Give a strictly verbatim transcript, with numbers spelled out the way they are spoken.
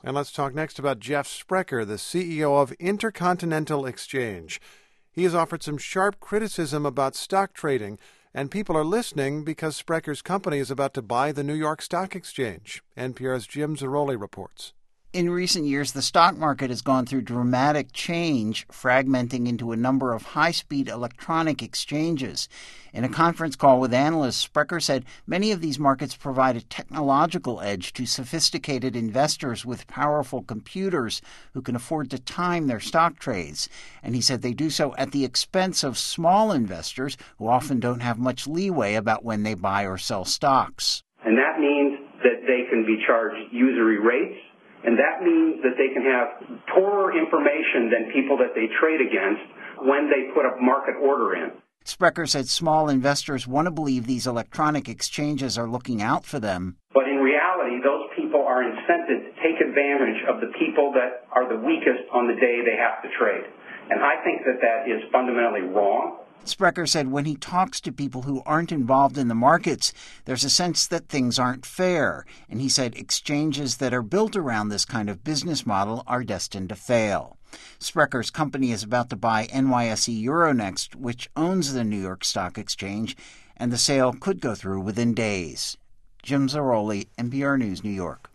And let's talk next about Jeff Sprecher, the C E O of Intercontinental Exchange. He has offered some sharp criticism about stock trading, and people are listening because Sprecher's company is about to buy the New York Stock Exchange. N P R's Jim Zarroli reports. In recent years, the stock market has gone through dramatic change, fragmenting into a number of high-speed electronic exchanges. In a conference call with analysts, Sprecher said many of these markets provide a technological edge to sophisticated investors with powerful computers who can afford to time their stock trades. And he said they do so at the expense of small investors who often don't have much leeway about when they buy or sell stocks. And that means that they can be charged usury rates. And that means that they can have poorer information than people that they trade against when they put a market order in. Sprecher said small investors want to believe these electronic exchanges are looking out for them. But in reality, those people are incented to take advantage of the people that are the weakest on the day they have to trade. And I think that that is fundamentally wrong. Sprecher said when he talks to people who aren't involved in the markets, there's a sense that things aren't fair. And he said exchanges that are built around this kind of business model are destined to fail. Sprecher's company is about to buy N Y S E Euronext, which owns the New York Stock Exchange, and the sale could go through within days. Jim Zarroli, N P R News, New York.